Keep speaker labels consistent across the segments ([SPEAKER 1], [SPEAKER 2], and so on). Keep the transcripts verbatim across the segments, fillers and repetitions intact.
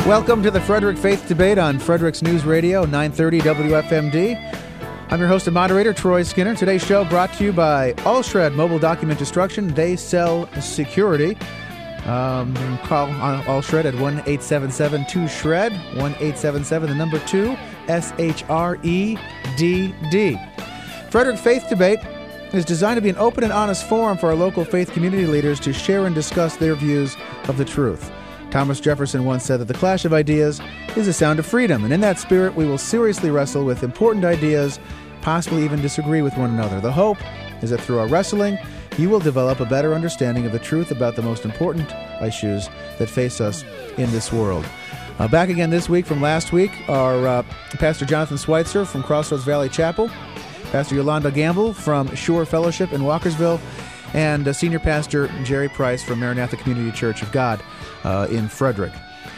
[SPEAKER 1] Welcome to the Frederick Faith Debate on Frederick's News Radio, nine thirty W F M D. I'm your host and moderator, Troy Skinner. Today's show brought to you by Allshred Mobile Document Destruction. They sell security. Um, you can call on Allshred at one eight seven seven two shred, one eight seven seven, the number two, S H R E D D. Frederick Faith Debate is designed to be an open and honest forum for our local faith community leaders to share and discuss their views of the truth. Thomas Jefferson once said that the clash of ideas is the sound of freedom, and in that spirit, we will seriously wrestle with important ideas, possibly even disagree with one another. The hope is that through our wrestling, you will develop a better understanding of the truth about the most important issues that face us in this world. Uh, back again this week from last week are uh, Pastor Jonathan Schweitzer from Crossroads Valley Chapel, Pastor Yolanda Gamble from Shore Fellowship in Walkersville, and uh, Senior Pastor Jerry Price from Maranatha Community Church of God uh, in Frederick.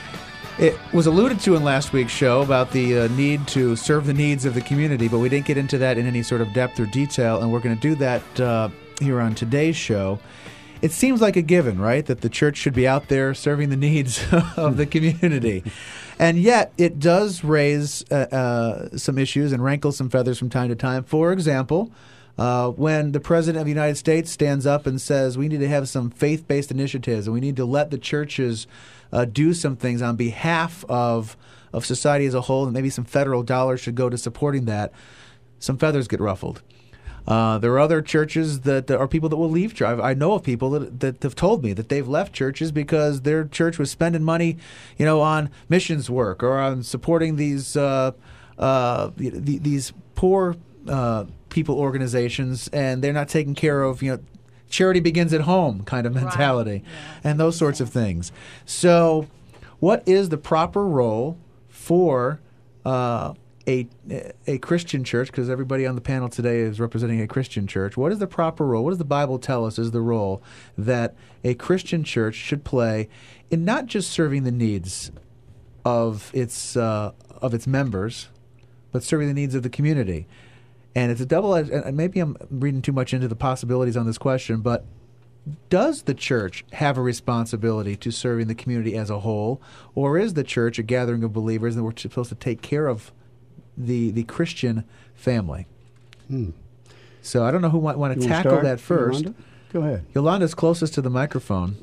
[SPEAKER 1] It was alluded to in last week's show about the uh, need to serve the needs of the community, but we didn't get into that in any sort of depth or detail, and we're going to do that uh, here on today's show. It seems like a given, right, that the church should be out there serving the needs of the community. And yet, it does raise uh, uh, some issues and rankle some feathers from time to time. For example, uh, when the President of the United States stands up and says we need to have some faith-based initiatives and we need to let the churches uh, do some things on behalf of, of society as a whole, and maybe some federal dollars should go to supporting that, some feathers get ruffled. Uh, there are other churches that, that are people that will leave church. I know of people that, that have told me that they've left churches because their church was spending money, you know, on missions work or on supporting these uh, uh, these poor uh, people organizations, and they're not taking care of, you know, charity begins at home kind of mentality, right. Yeah, and those sorts of things. So, what is the proper role for Uh, A, a Christian church, because everybody on the panel today is representing a Christian church? What is the proper role? What does the Bible tell us is the role that a Christian church should play in not just serving the needs of its uh, of its members, but serving the needs of the community? And it's a double-edged, and maybe I'm reading too much into the possibilities on this question, but does the church have a responsibility to serving the community as a whole, or is the church a gathering of believers and we're supposed to take care of the the Christian family? Hmm. So I don't know who might want to tackle that first.
[SPEAKER 2] Yolanda? Go ahead.
[SPEAKER 1] Yolanda's closest to the microphone.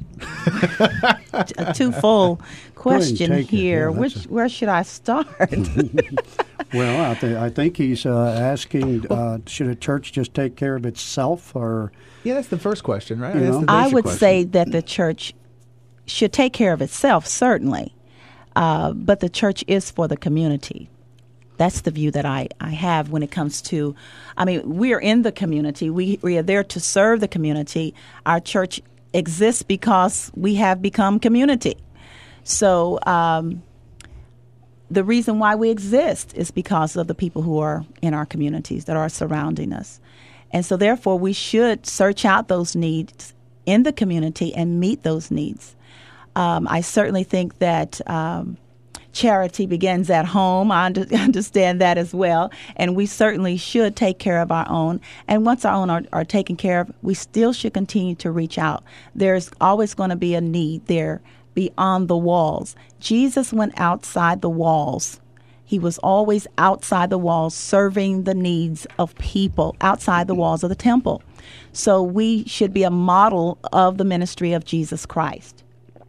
[SPEAKER 3] A two-fold question here.
[SPEAKER 2] Yeah,
[SPEAKER 3] Which
[SPEAKER 2] a...
[SPEAKER 3] Where should I start?
[SPEAKER 2] Well, I, th- I think he's uh, asking, uh, should a church just take care of itself? Or
[SPEAKER 1] Yeah, that's the first question, right?
[SPEAKER 2] You
[SPEAKER 1] That's
[SPEAKER 2] know?
[SPEAKER 1] the
[SPEAKER 3] I
[SPEAKER 1] basic
[SPEAKER 3] would
[SPEAKER 1] question.
[SPEAKER 3] say that the church should take care of itself, certainly. Uh, but the church is for the community. That's the view that I, I have when it comes to, I mean, we're in the community. We, we are there to serve the community. Our church exists because we have become community. So um, the reason why we exist is because of the people who are in our communities that are surrounding us. And so therefore, we should search out those needs in the community and meet those needs. Um, I certainly think that um, charity begins at home. I under, understand that as well. And we certainly should take care of our own. And once our own are, are taken care of, we still should continue to reach out. There's always going to be a need there beyond the walls. Jesus went outside the walls. He was always outside the walls, serving the needs of people outside the walls of the temple. So we should be a model of the ministry of Jesus Christ.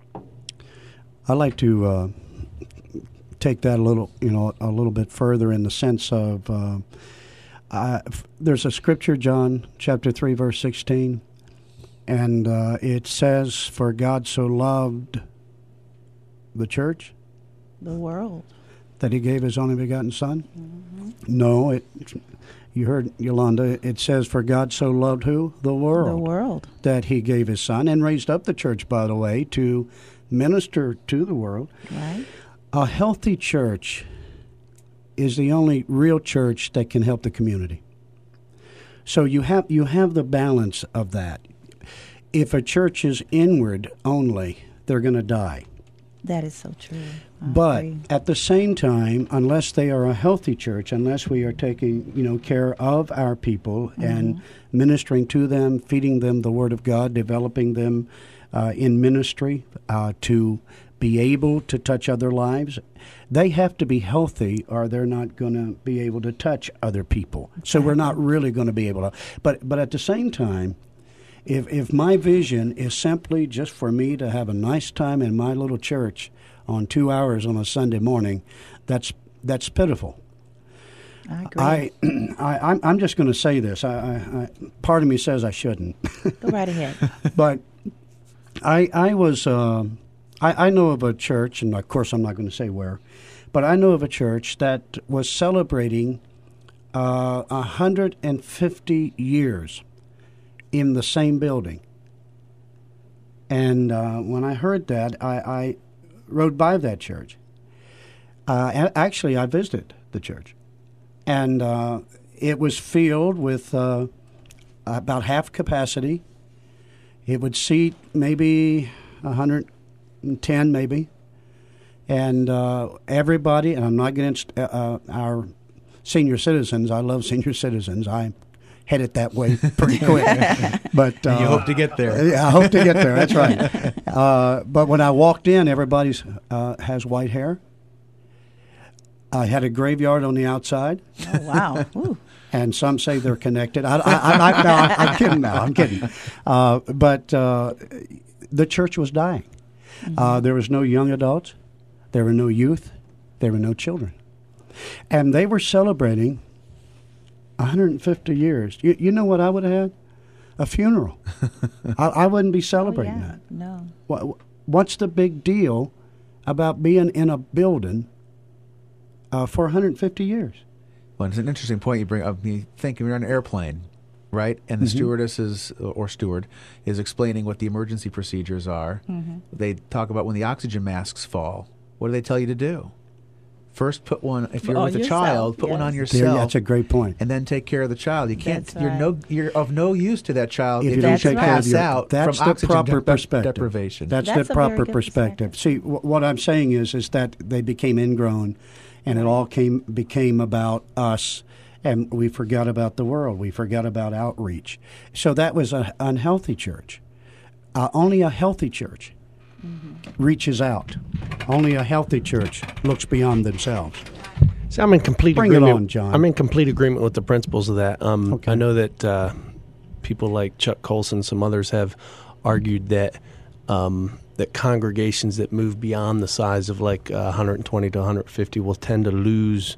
[SPEAKER 2] I'd like to uh, take that a little, you know, a little bit further in the sense of uh, uh, there's a scripture, John chapter three, verse sixteen, and uh, it says, "For God so loved the church,
[SPEAKER 3] The world,
[SPEAKER 2] that He gave His only begotten Son."
[SPEAKER 3] Mm-hmm.
[SPEAKER 2] No, it. You heard Yolanda. It says, "For God so loved who? The world.
[SPEAKER 3] The world.
[SPEAKER 2] That He gave His Son," and raised up the church, by the way, to minister to the world.
[SPEAKER 3] Right.
[SPEAKER 2] A healthy church is the only real church that can help the community. So you have you have the balance of that. If a church is inward only, they're going to die.
[SPEAKER 3] That is so true. I
[SPEAKER 2] But
[SPEAKER 3] agree.
[SPEAKER 2] at the same time, unless they are a healthy church, unless we are taking, you know, care of our people mm-hmm. and ministering to them, feeding them the Word of God, developing them uh, in ministry uh, to be able to touch other lives. They have to be healthy or they're not going to be able to touch other people. So we're not really going to be able to. But but at the same time, if if my vision is simply just for me to have a nice time in my little church on two hours on a Sunday morning, that's that's pitiful.
[SPEAKER 3] I agree.
[SPEAKER 2] I, I I'm, I'm just going to say this. I, I, I part of me says I shouldn't.
[SPEAKER 3] Go right ahead.
[SPEAKER 2] But I I was uh, I, I know of a church, and of course I'm not going to say where, but I know of a church that was celebrating uh, one hundred fifty years in the same building. And uh, when I heard that, I, I rode by that church. Uh, actually, I visited the church. And uh, it was filled with uh, about half capacity. It would seat maybe one hundred ten, maybe. And uh, everybody, and I'm not against uh, uh, our senior citizens. I love senior citizens. I headed that way pretty quick. But uh,
[SPEAKER 1] you hope to get there.
[SPEAKER 2] Yeah, I hope to get there. That's right. Uh, but when I walked in, everybody uh, has white hair. I had a graveyard on the outside.
[SPEAKER 3] Oh, wow. Ooh.
[SPEAKER 2] And some say they're connected. I, I, I, I, no, I'm kidding now. I'm kidding. Uh, but uh, the church was dying. Mm-hmm. Uh, there was no young adults. There were no youth. There were no children. And they were celebrating one hundred fifty years. You, you know what I would have had? A funeral. I, I wouldn't be celebrating
[SPEAKER 3] oh, yeah.
[SPEAKER 2] that.
[SPEAKER 3] No.
[SPEAKER 2] What, what's the big deal about being in a building uh, for one hundred fifty years?
[SPEAKER 1] Well, it's an interesting point you bring up. You think you're on an airplane, right? And the
[SPEAKER 2] Mm-hmm.
[SPEAKER 1] stewardess is, or steward is explaining what the emergency procedures are.
[SPEAKER 3] Mm-hmm.
[SPEAKER 1] They talk about when the oxygen masks fall. What do they tell you to do? First, put one, if you're
[SPEAKER 3] On
[SPEAKER 1] with a
[SPEAKER 3] yourself,
[SPEAKER 1] child, put one
[SPEAKER 3] yes.
[SPEAKER 1] on
[SPEAKER 2] There,
[SPEAKER 1] yourself.
[SPEAKER 2] that's a great point.
[SPEAKER 1] And then take care of the child. You can't.
[SPEAKER 3] That's
[SPEAKER 1] You're
[SPEAKER 3] right.
[SPEAKER 1] no. You're of no use to that child
[SPEAKER 2] If
[SPEAKER 1] if
[SPEAKER 2] you
[SPEAKER 1] you
[SPEAKER 2] don't
[SPEAKER 3] That's
[SPEAKER 2] take care
[SPEAKER 1] pass
[SPEAKER 2] of your,
[SPEAKER 1] out
[SPEAKER 2] that's
[SPEAKER 1] from
[SPEAKER 2] the
[SPEAKER 1] oxygen
[SPEAKER 2] proper
[SPEAKER 1] de- de-
[SPEAKER 2] perspective.
[SPEAKER 1] deprivation.
[SPEAKER 2] That's,
[SPEAKER 3] That's
[SPEAKER 2] the
[SPEAKER 3] a very
[SPEAKER 2] proper
[SPEAKER 3] good
[SPEAKER 2] perspective.
[SPEAKER 3] perspective.
[SPEAKER 2] See, w- what I'm saying is, is that they became ingrown, and it all came became about us, and we forgot about the world. We forgot about outreach. So that was an unhealthy church. Uh, only a healthy church mm-hmm. reaches out. Only a healthy church looks beyond themselves.
[SPEAKER 4] So I'm in complete
[SPEAKER 2] Bring it
[SPEAKER 4] agreement.
[SPEAKER 2] on, John.
[SPEAKER 4] I'm in complete agreement with the principles of that. Um,
[SPEAKER 2] Okay.
[SPEAKER 4] I know that uh, people like Chuck Colson, some others have argued that um, that congregations that move beyond the size of like uh, one hundred twenty to one hundred fifty will tend to lose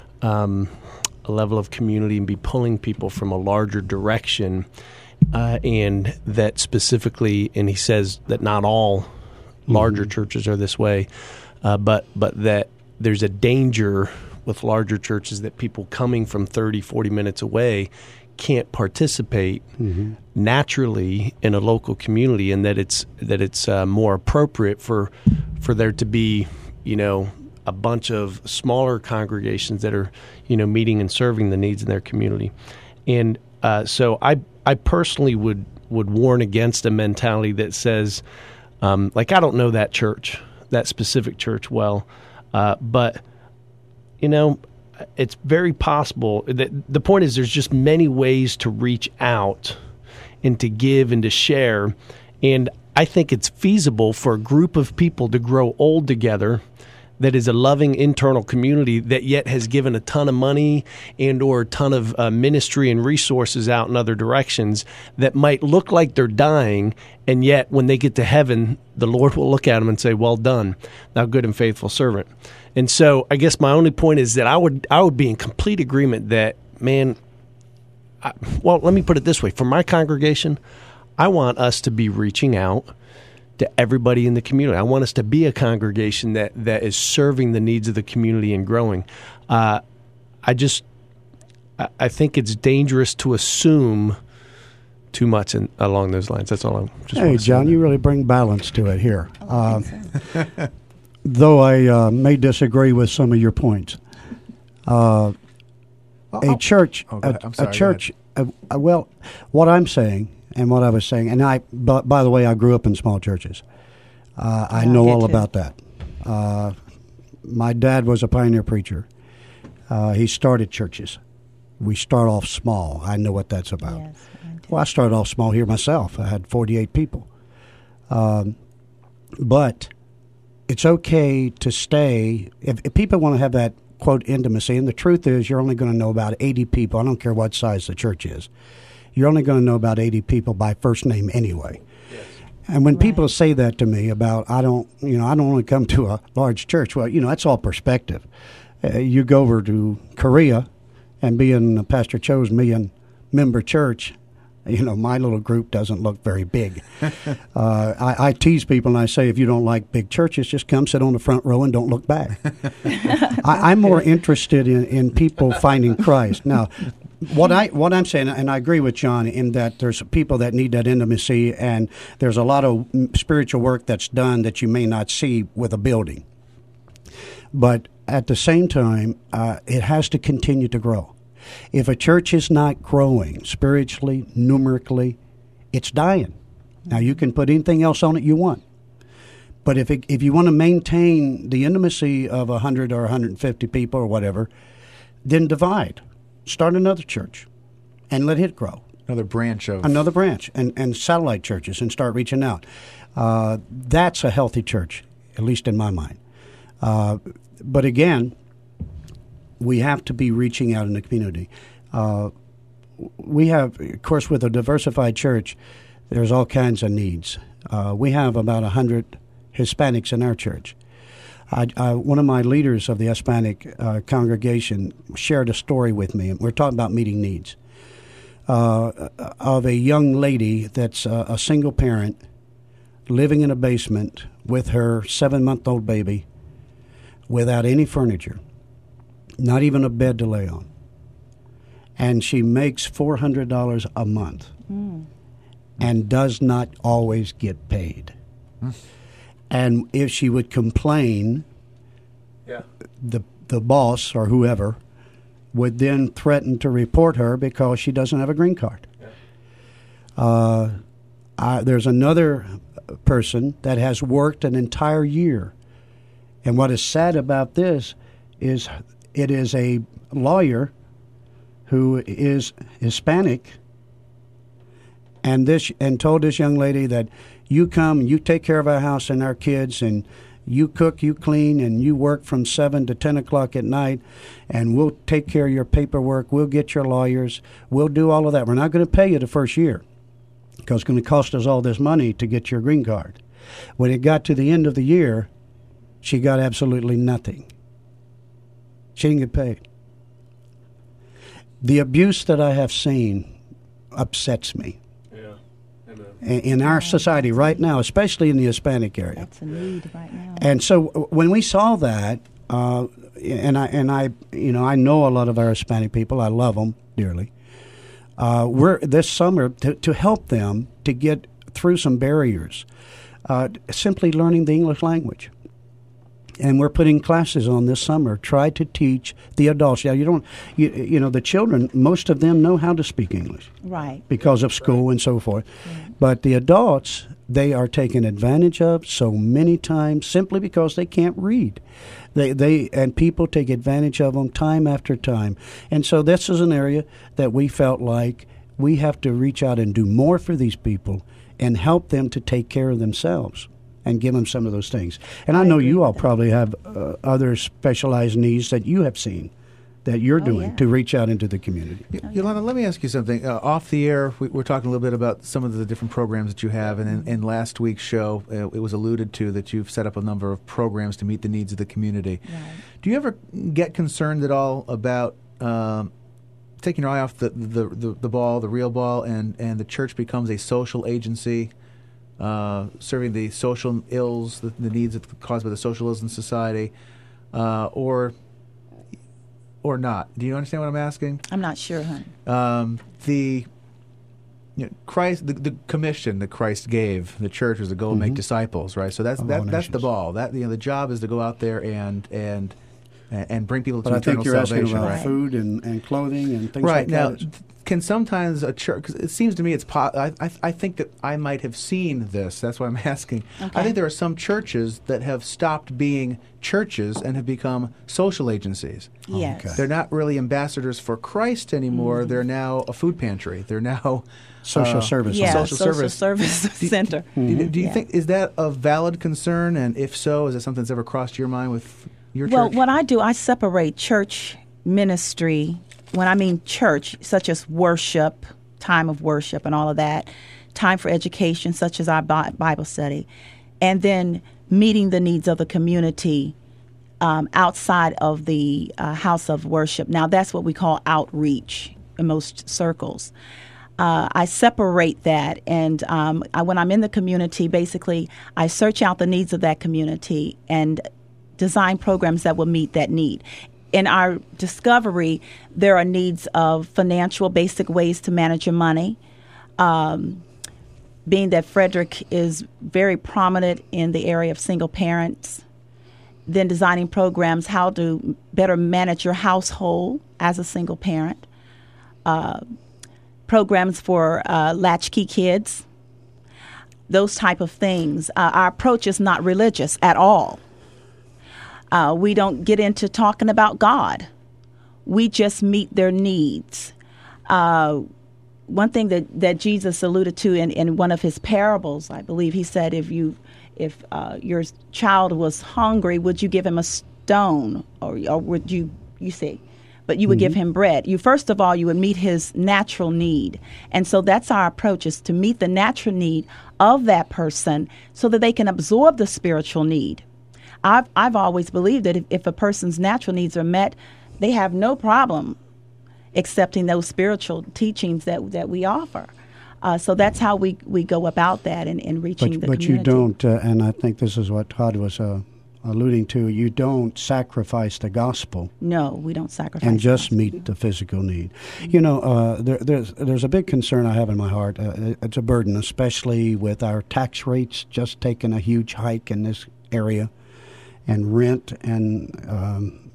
[SPEAKER 4] um, a level of community and be pulling people from a larger direction. Uh, and that specifically, and he says that not all larger
[SPEAKER 2] Mm-hmm.
[SPEAKER 4] churches are this way, uh, but but that there's a danger with larger churches that people coming from thirty, forty minutes away can't participate
[SPEAKER 2] Mm-hmm.
[SPEAKER 4] naturally in a local community, and that it's that it's uh, more appropriate for for there to be, you know, a bunch of smaller congregations that are, you know, meeting and serving the needs in their community. And uh, so I I personally would would warn against a mentality that says, um, like, I don't know that church, that specific church well, uh, but you know, it's very possible that the point is there's just many ways to reach out and to give and to share. And I think it's feasible for a group of people to grow old together that is a loving internal community that yet has given a ton of money and or a ton of uh, ministry and resources out in other directions that might look like they're dying, and yet when they get to heaven, the Lord will look at them and say, well done, thou good and faithful servant. And so I guess my only point is that I would I would be in complete agreement that, man, I, well, let me put it this way. For my congregation, I want us to be reaching out to everybody in the community. I want us to be a congregation that, that is serving the needs of the community and growing. Uh, I just, I, I think it's dangerous to assume too much in, along those lines. That's all I'm just.
[SPEAKER 2] Hey, John, you really bring balance to it here. Uh, though I uh, may disagree with some of your points. Uh, a church,
[SPEAKER 1] Oh, go
[SPEAKER 2] a,
[SPEAKER 1] ahead. I'm sorry,
[SPEAKER 2] a
[SPEAKER 1] go
[SPEAKER 2] church. A, a, well, what I'm saying and what I was saying, and I. But by the way, I grew up in small churches. Uh, I
[SPEAKER 3] Yeah, I
[SPEAKER 2] know
[SPEAKER 3] did
[SPEAKER 2] all
[SPEAKER 3] too.
[SPEAKER 2] about that. Uh, my dad was a pioneer preacher. Uh, he started churches. We start off small. I know what that's about.
[SPEAKER 3] Yes, I do.
[SPEAKER 2] Well, I started off small here myself. I had forty-eight people. Um, but it's okay to stay. If, if people want to have that, quote, intimacy, and the truth is you're only going to know about eighty people. I don't care what size the church is. You're only going to know about eighty people by first name anyway. Yes. And when right. people say that to me about, I don't, you know, I don't want to come to a large church, well, you know, that's all perspective. Uh, you go over to Korea and be in Pastor Cho's million member church, you know, my little group doesn't look very big. uh, I, I tease people and I say, if you don't like big churches, just come sit on the front row and don't look back. I, I'm more interested in, in people finding Christ. Now, what I what I'm saying, and I agree with John in that there's people that need that intimacy, and there's a lot of spiritual work that's done that you may not see with a building. But at the same time, uh, it has to continue to grow. If a church is not growing spiritually, numerically, it's dying. Now, you can put anything else on it you want. But if it, if you want to maintain the intimacy of one hundred or one hundred fifty people or whatever, then divide. Start another church and let it grow.
[SPEAKER 1] Another branch of...
[SPEAKER 2] Another branch and, and satellite churches and start reaching out. Uh, that's a healthy church, at least in my mind. Uh, but again, we have to be reaching out in the community. Uh, we have, of course, with a diversified church, there's all kinds of needs. Uh, we have about one hundred Hispanics in our church. I, I, one of my leaders of the Hispanic uh, congregation shared a story with me. We're talking about meeting needs uh, of a young lady that's a, a single parent living in a basement with her seven-month-old baby without any furniture, not even a bed to lay on. And she makes four hundred dollars a month mm. and does not always get paid. Mm. And if she would complain, yeah. the the boss or whoever would then threaten to report her because she doesn't have a green card. Yeah. Uh, I, there's another person that has worked an entire year. And what is sad about this is it is a lawyer who is Hispanic and this and told this young lady that you come, you take care of our house and our kids, and you cook, you clean, and you work from seven to ten o'clock at night, and we'll take care of your paperwork, we'll get your lawyers, we'll do all of that. We're not going to pay you the first year because it's going to cost us all this money to get your green card. When it got to the end of the year, she got absolutely nothing. She didn't get paid. The abuse that I have seen upsets me. In our society right now, especially in the Hispanic area.
[SPEAKER 3] That's a need right now.
[SPEAKER 2] And so when we saw that, uh, and I and I, you know, I know a lot of our Hispanic people. I love them dearly. Uh, we're this summer to, to help them to get through some barriers, uh, simply learning the English language. And we're putting classes on this summer. Try to teach the adults. Yeah, you don't, you, you know, the children. Most of them know how to speak English,
[SPEAKER 3] right?
[SPEAKER 2] Because of school right. and so forth. Right. But the adults, they are taken advantage of so many times simply because they can't read. They, they, and people take advantage of them time after time. And so this is an area that we felt like we have to reach out and do more for these people and help them to take care of themselves. And give them some of those things. And I, I know you all that. probably have uh, other specialized needs that you have seen that you're
[SPEAKER 3] oh,
[SPEAKER 2] doing
[SPEAKER 3] yeah.
[SPEAKER 2] to reach out into the community.
[SPEAKER 1] Y- oh, Yolanda, yeah. let me ask you something. Uh, off the air, we, we're talking a little bit about some of the different programs that you have. And in, in last week's show, uh, it was alluded to that you've set up a number of programs to meet the needs of the community. Right. Do you ever get concerned at all about um, taking your eye off the, the, the, the ball, the real ball, and, and the church becomes a social agency? Uh, serving the social ills, the, the needs caused by the social ills in society, uh, or or not. Do you understand what I'm asking?
[SPEAKER 3] I'm not sure, honey.
[SPEAKER 1] Um, the you know, Christ, the, the commission that Christ gave the church was to go and mm-hmm. make disciples, right? So that's
[SPEAKER 2] of
[SPEAKER 1] that, that's the ball. That you know, the job is to go out there and and and, and bring people to
[SPEAKER 2] but
[SPEAKER 1] eternal
[SPEAKER 2] I think you're
[SPEAKER 1] salvation.
[SPEAKER 2] asking about
[SPEAKER 3] Right.
[SPEAKER 2] food and, and clothing and things
[SPEAKER 1] Right
[SPEAKER 2] like
[SPEAKER 1] now,
[SPEAKER 2] that.
[SPEAKER 1] can sometimes a church? Cause it seems to me it's. Po- I, I I think that I might have seen this. That's why I'm asking.
[SPEAKER 3] Okay.
[SPEAKER 1] I think there are some churches that have stopped being churches and have become social agencies.
[SPEAKER 3] Yes.
[SPEAKER 2] Okay.
[SPEAKER 1] They're not really ambassadors for Christ anymore.
[SPEAKER 3] Mm-hmm.
[SPEAKER 1] They're now a food pantry. They're now
[SPEAKER 2] Social
[SPEAKER 1] uh,
[SPEAKER 2] service.
[SPEAKER 3] Yeah,
[SPEAKER 1] social
[SPEAKER 3] social,
[SPEAKER 1] service.
[SPEAKER 3] service,
[SPEAKER 1] Do-
[SPEAKER 3] center.
[SPEAKER 1] Do, do you
[SPEAKER 3] Yeah.
[SPEAKER 1] think is that a valid concern? And if so, is that something that's ever crossed your mind with your
[SPEAKER 3] Well,
[SPEAKER 1] church?
[SPEAKER 3] what I do, I separate church ministry. When I mean church, such as worship, time of worship and all of that, time for education, such as our Bi- Bible study, and then meeting the needs of the community um, outside of the uh, house of worship. Now, that's what we call outreach in most circles. Uh, I separate that, and um, I, when I'm in the community, basically, I search out the needs of that community and design programs that will meet that need. In our discovery, there are needs of financial, basic ways to manage your money. Um, being that Frederick is very prominent in the area of single parents, then designing programs how to better manage your household as a single parent. Uh, programs for uh, latchkey kids, those type of things. Uh, our approach is not religious at all. Uh, we don't get into talking about God. We just meet their needs. Uh, one thing that, that Jesus alluded to in, in one of his parables, I believe, he said, if you, if uh, your child was hungry, would you give him a stone, or, or would you, you see, but you would mm-hmm. give him bread. You first of all, you would meet his natural need, and so that's our approach: is to meet the natural need of that person, so that they can absorb the spiritual need. I've I've always believed that if, if a person's natural needs are met, they have no problem accepting those spiritual teachings that that we offer. Uh, so that's how we, we go about that in, in reaching
[SPEAKER 2] but,
[SPEAKER 3] the
[SPEAKER 2] but
[SPEAKER 3] community.
[SPEAKER 2] you don't, uh, and I think this is what Todd was uh, alluding to, you don't sacrifice the gospel.
[SPEAKER 3] No, we don't sacrifice
[SPEAKER 2] And just
[SPEAKER 3] the
[SPEAKER 2] meet the physical need. You know, uh, there, there's there's a big concern I have in my heart. Uh, it's a burden, especially with our tax rates just taking a huge hike in this area, and rent and um,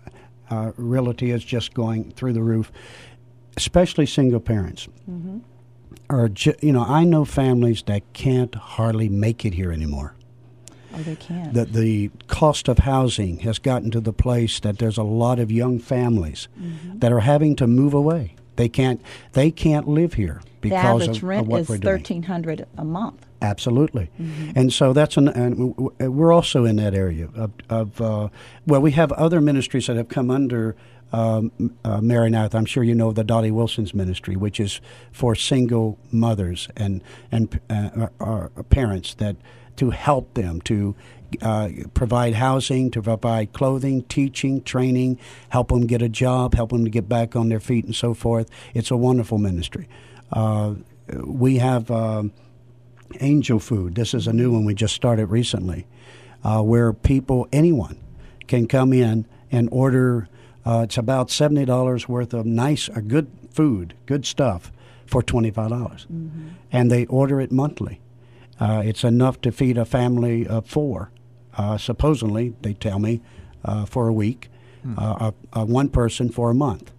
[SPEAKER 2] uh, realty is just going through the roof, especially single parents.
[SPEAKER 3] Mm-hmm.
[SPEAKER 2] Are ju- you know, I know families that can't hardly make it here anymore.
[SPEAKER 3] Oh, they can't.
[SPEAKER 2] That the cost of housing has gotten to the place that there's a lot of young families
[SPEAKER 3] Mm-hmm.
[SPEAKER 2] that are having to move away. They can't. They can't live here
[SPEAKER 3] The
[SPEAKER 2] because
[SPEAKER 3] average
[SPEAKER 2] of,
[SPEAKER 3] rent
[SPEAKER 2] of what
[SPEAKER 3] is
[SPEAKER 2] we're doing.
[SPEAKER 3] thirteen hundred dollars a month.
[SPEAKER 2] Absolutely,
[SPEAKER 3] Mm-hmm.
[SPEAKER 2] and so that's an. And w- w- we're also in that area of. of uh, well, we have other ministries that have come under. Um, uh, Mary Nath, I'm sure you know the Dottie Wilson's ministry, which is for single mothers and and uh, uh, parents that to help them to uh, provide housing, to provide clothing, teaching, training, help them get a job, help them to get back on their feet, and so forth. It's a wonderful ministry. Uh, we have um, Angel Food. This is a new one we just started recently, uh, where people, anyone, can come in and order. Uh, it's about seventy dollars worth of nice, uh, good food, good stuff for twenty-five dollars. Mm-hmm. And they order it monthly. Uh, it's enough to feed a family of four, uh, supposedly, they tell me, uh, for a week, mm-hmm. uh, uh, one person for a month.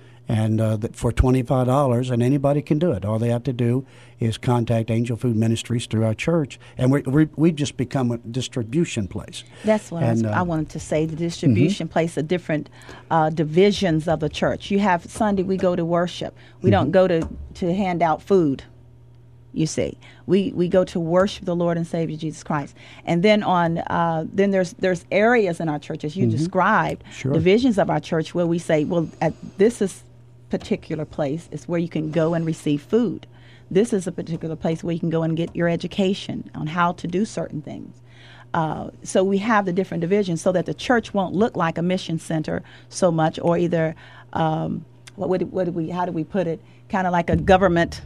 [SPEAKER 2] And uh, th- for twenty-five dollars, and anybody can do it. All they have to do is contact Angel Food Ministries through our church, and we we we've just become a distribution place.
[SPEAKER 3] That's what
[SPEAKER 2] and,
[SPEAKER 3] I, was,
[SPEAKER 2] uh,
[SPEAKER 3] I wanted to say. The distribution mm-hmm. place, the different uh, divisions of the church. You have Sunday, we go to worship. We mm-hmm. don't go to, to hand out food. You see, we, we go to worship the Lord and Savior Jesus Christ, and then on uh, then there's there's areas in our church, as you mm-hmm. described,
[SPEAKER 2] sure.
[SPEAKER 3] divisions of our church where we say, well, at this is particular place is where you can go and receive food. This is a particular place where you can go and get your education on how to do certain things. Uh, so we have the different divisions so that the church won't look like a mission center so much, or either um, what would what do we how do we put it? Kind of like a government.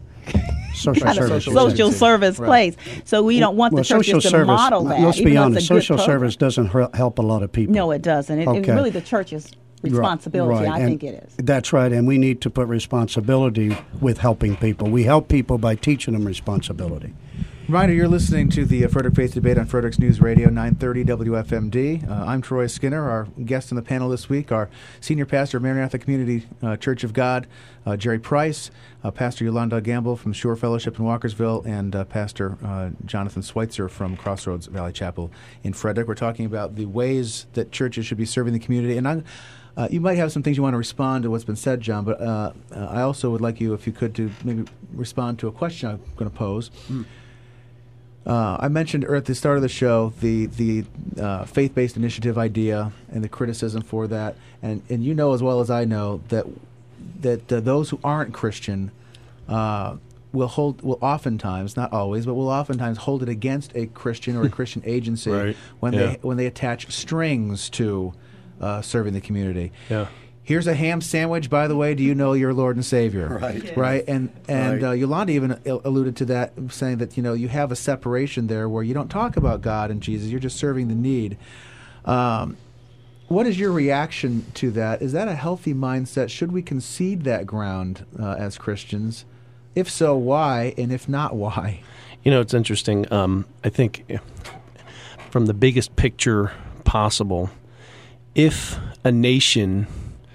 [SPEAKER 2] Social
[SPEAKER 3] kind of
[SPEAKER 2] service,
[SPEAKER 3] social service
[SPEAKER 1] right.
[SPEAKER 3] place. So we don't want
[SPEAKER 2] well,
[SPEAKER 3] the churches to
[SPEAKER 2] service,
[SPEAKER 3] model that.
[SPEAKER 2] Let's
[SPEAKER 3] even
[SPEAKER 2] be
[SPEAKER 3] though
[SPEAKER 2] honest,
[SPEAKER 3] it's a good
[SPEAKER 2] social
[SPEAKER 3] program.
[SPEAKER 2] service doesn't her- help a lot of people.
[SPEAKER 3] No, it doesn't. It,
[SPEAKER 2] okay.
[SPEAKER 3] it really the church's responsibility.
[SPEAKER 2] Right.
[SPEAKER 3] I
[SPEAKER 2] and
[SPEAKER 3] think it is.
[SPEAKER 2] That's right, and we need to put responsibility with helping people. We help people by teaching them responsibility.
[SPEAKER 1] Reminder, you're listening to the uh, Frederick Faith Debate on Frederick's News Radio, nine thirty W F M D. Uh, I'm Troy Skinner. Our guest on the panel this week, our Senior Pastor of Maranatha Community uh, Church of God, uh, Jerry Price, uh, Pastor Yolanda Gamble from Shore Fellowship in Walkersville, and uh, Pastor uh, Jonathan Schweitzer from Crossroads Valley Chapel in Frederick. We're talking about the ways that churches should be serving the community. And I'm, uh, you might have some things you want to respond to what's been said, John, but uh, uh, I also would like you, if you could, to maybe respond to a question I'm going to pose. Mm. Uh, I mentioned at the start of the show the the uh, faith-based initiative idea and the criticism for that, and and you know as well as I know that that uh, those who aren't Christian uh, will hold will oftentimes, not always, but will oftentimes hold it against a Christian or a Christian agency
[SPEAKER 4] right.
[SPEAKER 1] when
[SPEAKER 4] yeah.
[SPEAKER 1] they when they attach strings to uh, serving the community.
[SPEAKER 4] Yeah.
[SPEAKER 1] Here's a ham sandwich, by the way, do you know your Lord and Savior?
[SPEAKER 2] Right. Yes.
[SPEAKER 1] Right? And and
[SPEAKER 2] Right.
[SPEAKER 1] Uh, Yolanda even alluded to that, saying that, you know, you have a separation there where you don't talk about God and Jesus, you're just serving the need. Um, what is your reaction to that? Is that a healthy mindset? Should we concede that ground uh, as Christians? If so, why? And if not, why?
[SPEAKER 4] You know, it's interesting. Um, I think from the biggest picture possible, if a nation...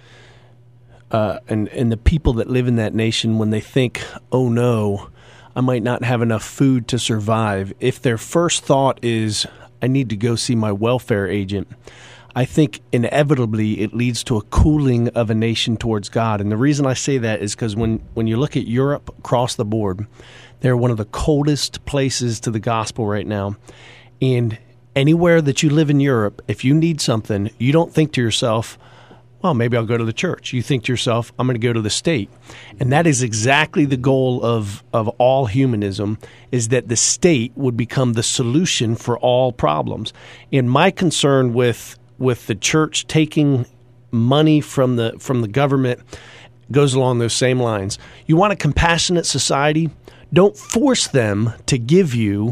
[SPEAKER 4] Uh, and, and the people that live in that nation, when they think, oh no, I might not have enough food to survive, if their first thought is, I need to go see my welfare agent, I think inevitably it leads to a cooling of a nation towards God. And the reason I say that is because when, when you look at Europe across the board, they're one of the coldest places to the gospel right now. And anywhere that you live in Europe, if you need something, you don't think to yourself, well, maybe I'll go to the church. You think to yourself, I'm going to go to the state. And that is exactly the goal of, of all humanism, is that the state would become the solution for all problems. And my concern with with the church taking money from the from the government goes along those same lines. You want a compassionate society? Don't force them to give you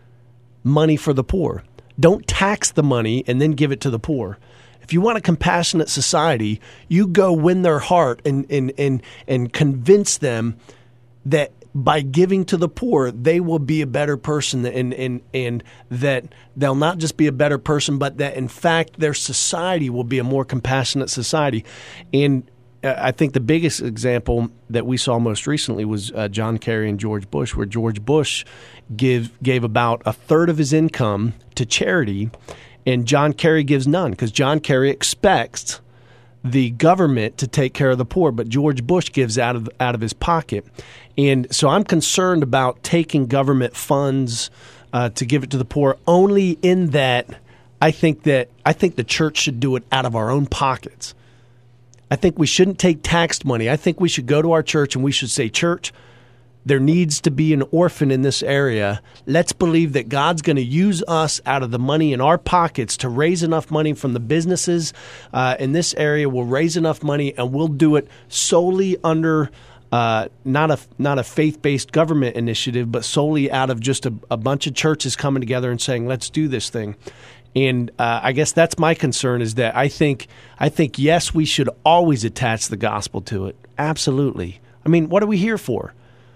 [SPEAKER 4] money for the poor. Don't tax the money and then give it to the poor. If you want a compassionate society, you go win their heart and, and, and, and convince them that by giving to the poor, they will be a better person, and, and, and that they'll not just be a better person, but that, in fact, their society will be a more compassionate society. And I think the biggest example that we saw most recently was uh, John Kerry and George Bush, where George Bush give, gave about a third of his income to charity, and John Kerry gives none, because John Kerry expects the government to take care of the poor, but George Bush gives out of out of his pocket. And so I'm concerned about taking government funds uh, to give it to the poor, only in that I think that I think the church should do it out of our own pockets. I think we shouldn't take taxed money. I think we should go to our church and we should say, church, there needs to be an orphan in this area. Let's believe that God's going to use us out of the money in our pockets to raise enough money from the businesses uh, in this area. We'll raise enough money, and we'll do it solely under uh, not a not a faith-based government initiative, but solely out of just a, a bunch of churches coming together and saying, let's do this thing. And uh, I guess that's my concern, is that I think I think yes, we should always attach the gospel to it. Absolutely. I mean, what are we here for?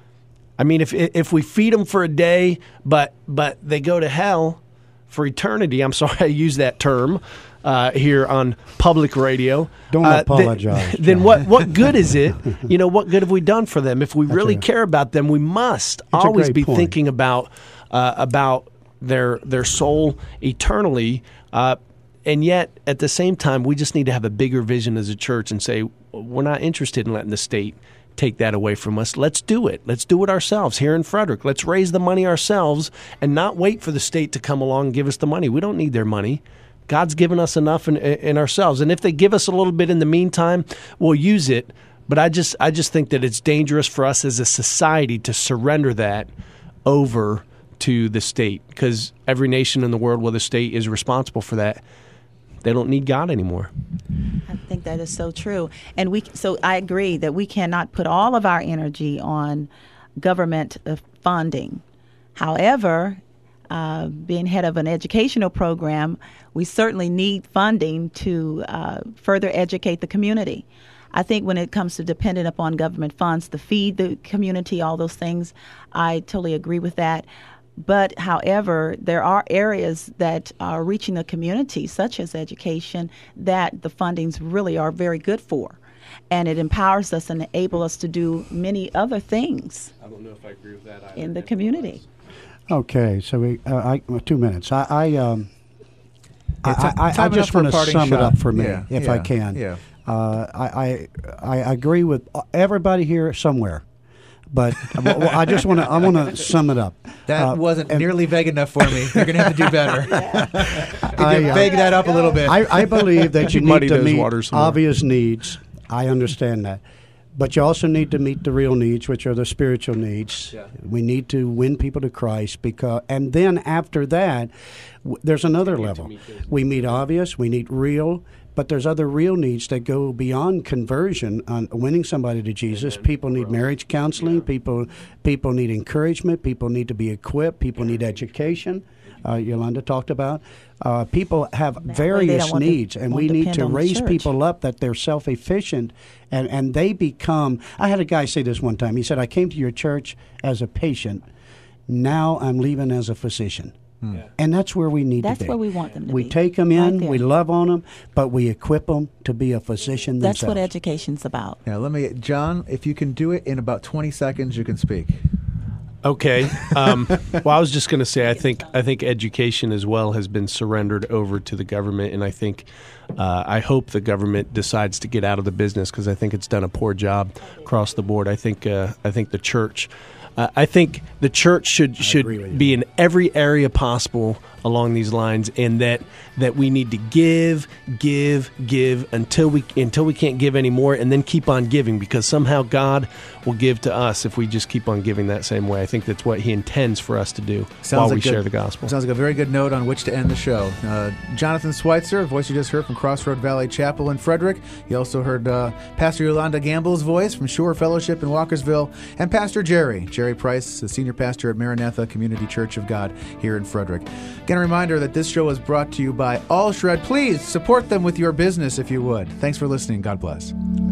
[SPEAKER 4] I mean, if if we feed them for a day, but but they go to hell for eternity. I'm sorry I use that term uh, here on public radio.
[SPEAKER 2] Don't
[SPEAKER 4] uh,
[SPEAKER 2] apologize.
[SPEAKER 4] Then, then what what good is it? You know, what good have we done for them? If we
[SPEAKER 2] That's
[SPEAKER 4] really
[SPEAKER 2] a,
[SPEAKER 4] care about them, we must always be
[SPEAKER 2] point.
[SPEAKER 4] thinking about uh, about their their soul eternally. Uh, and yet, at the same time, we just need to have a bigger vision as a church and say, we're not interested in letting the state take that away from us. Let's do it. Let's do it ourselves here in Frederick. Let's raise the money ourselves and not wait for the state to come along and give us the money. We don't need their money. God's given us enough in, in ourselves. And if they give us a little bit in the meantime, we'll use it. But I just I just think that it's dangerous for us as a society to surrender that over to the state, because every nation in the world where the state is responsible for that, they don't need God anymore.
[SPEAKER 3] I think that is so true. And we so I agree that we cannot put all of our energy on government uh, funding. However, uh, being head of an educational program, we certainly need funding to uh, further educate the community. I think when it comes to dependent upon government funds to feed the community, all those things, I totally agree with that. But, however, there are areas that are reaching the community, such as education, that the fundings really are very good for. And it empowers us and enables us to do many other things
[SPEAKER 4] I don't know if I agree with that either.
[SPEAKER 3] in the community.
[SPEAKER 2] Okay, so we uh, I, two minutes. I I, um, I,
[SPEAKER 1] Yeah, ti-
[SPEAKER 2] I, I,
[SPEAKER 1] time
[SPEAKER 2] just
[SPEAKER 1] enough for a
[SPEAKER 2] want to
[SPEAKER 1] parting
[SPEAKER 2] sum it
[SPEAKER 1] shot.
[SPEAKER 2] up for me,
[SPEAKER 1] Yeah,
[SPEAKER 2] if
[SPEAKER 1] yeah,
[SPEAKER 2] I can.
[SPEAKER 1] yeah.
[SPEAKER 2] Uh, I, I I agree with everybody here somewhere, but well, I just want to I want to sum it up.
[SPEAKER 1] That
[SPEAKER 2] Uh,
[SPEAKER 1] wasn't
[SPEAKER 2] and-
[SPEAKER 1] nearly vague enough for me. You're going to have to do better.
[SPEAKER 2] I,
[SPEAKER 1] You
[SPEAKER 2] uh,
[SPEAKER 1] vague that up a little bit.
[SPEAKER 2] I, I believe that you
[SPEAKER 4] Muddy
[SPEAKER 2] need to
[SPEAKER 4] those
[SPEAKER 2] meet
[SPEAKER 4] waters some more.
[SPEAKER 2] obvious needs. I understand that. But you also need to meet the real needs, which are the spiritual needs.
[SPEAKER 4] Yeah.
[SPEAKER 2] We need to win people to Christ, because, and then after that, w- there's another level.
[SPEAKER 4] meet those
[SPEAKER 2] We meet obvious, we need real, but there's other real needs that go beyond conversion on winning somebody to Jesus. People need marriage counseling. People, people need encouragement. People need to be equipped. People need education. Uh, Yolanda talked about. Uh, people have
[SPEAKER 3] way they
[SPEAKER 2] various
[SPEAKER 3] don't want to-
[SPEAKER 2] needs, and
[SPEAKER 3] won't
[SPEAKER 2] we need
[SPEAKER 3] depend
[SPEAKER 2] to
[SPEAKER 3] on the
[SPEAKER 2] raise
[SPEAKER 3] church.
[SPEAKER 2] people up that they're self-efficient, and, and they become. I had a guy say this one time. He said, "I came to your church as a patient. Now I'm leaving as a physician."
[SPEAKER 4] Yeah.
[SPEAKER 2] And that's where we need
[SPEAKER 3] That's
[SPEAKER 2] to be.
[SPEAKER 3] where we want them to
[SPEAKER 2] we
[SPEAKER 3] be.
[SPEAKER 2] take them
[SPEAKER 3] Right
[SPEAKER 2] in,
[SPEAKER 3] there.
[SPEAKER 2] we love on them, but we equip them to be a physician
[SPEAKER 3] That's
[SPEAKER 2] themselves.
[SPEAKER 3] what education's about.
[SPEAKER 1] Now, let me, John, if you can do it in about twenty seconds, you can speak.
[SPEAKER 4] Okay. Um, well, I was just going to say, I think I think education as well has been surrendered over to the government, and I think uh, I hope the government decides to get out of the business, because I think it's done a poor job across the board. I think uh, I think the church, uh, I think the church should
[SPEAKER 2] agree with
[SPEAKER 4] should
[SPEAKER 2] you.
[SPEAKER 4] be in every area possible along these lines, and that that we need to give, give, give until we until we can't give anymore, and then keep on giving, because somehow God will give to us if we just keep on giving that same way. I think that's what He intends for us to do while we
[SPEAKER 1] like
[SPEAKER 4] share
[SPEAKER 1] good-
[SPEAKER 4] the gospel.
[SPEAKER 1] Sounds like a very good note on which to end the show. Uh, Jonathan Schweitzer, the voice you just heard from Crossroad Valley Chapel in Frederick. You also heard uh, Pastor Yolanda Gamble's voice from Shore Fellowship in Walkersville, and Pastor Jerry, Jerry Price, the senior pastor at Maranatha Community Church of God here in Frederick. Again, a reminder that this show is brought to you by All Shred. Please support them with your business if you would. Thanks for listening. God bless.